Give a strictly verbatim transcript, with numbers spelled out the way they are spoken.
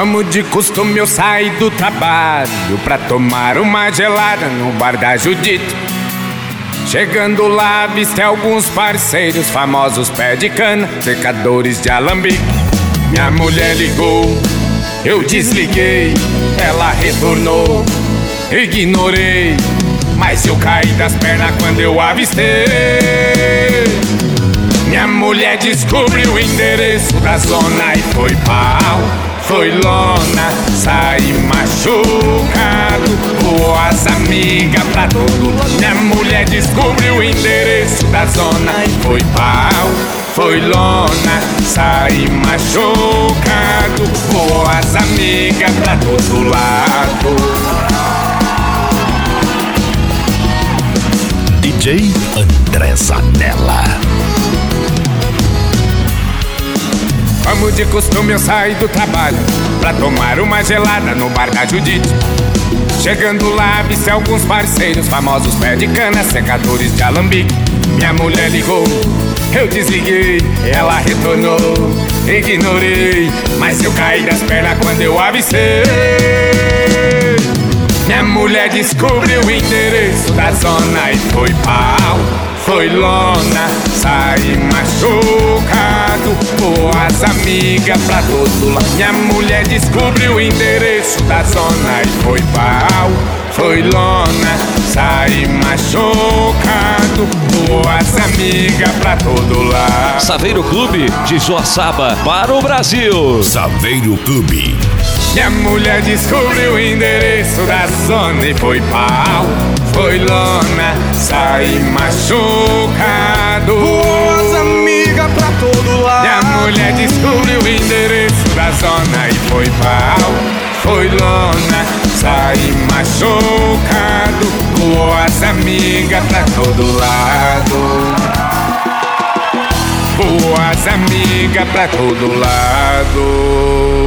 Como de costume eu saí do trabalho pra tomar uma gelada no bar da Judite. Chegando lá, avistei alguns parceiros famosos, pé de cana, secadores de alambique. Minha mulher ligou, eu desliguei, ela retornou, ignorei, mas eu caí das pernas quando eu avistei. Minha mulher descobriu o endereço da zona e foi pau, foi lona, saí machucado, voou as amigas pra todo lado. Minha mulher descobriu o endereço da zona e foi pau, foi lona, saí machucado, voou as amigas pra todo lado. D J André Zanella. Como de costume eu saí do trabalho pra tomar uma gelada no bar da Judite. Chegando lá, avistei alguns parceiros famosos, pé de cana, secadores de alambique. Minha mulher ligou, eu desliguei, ela retornou, ignorei, mas eu caí das pernas quando eu avistei. Minha mulher descobriu o endereço da zona e foi pau, foi lona, saí machucado, voou as amigas pra todo lado. Minha mulher descobriu o endereço da zona e foi pau, foi lona, saí machucado, voou as amigas pra todo lado. Saveiro Clube de Joaçaba para o Brasil. Saveiro Clube. Minha mulher descobriu o endereço da zona e foi pau, foi lona, saí machucado, voou as amigas pra todo lado. Minha mulher descobriu o endereço da zona e foi pau, foi lona, saí machucado, voou as amigas pra todo lado, voou as amigas pra todo lado.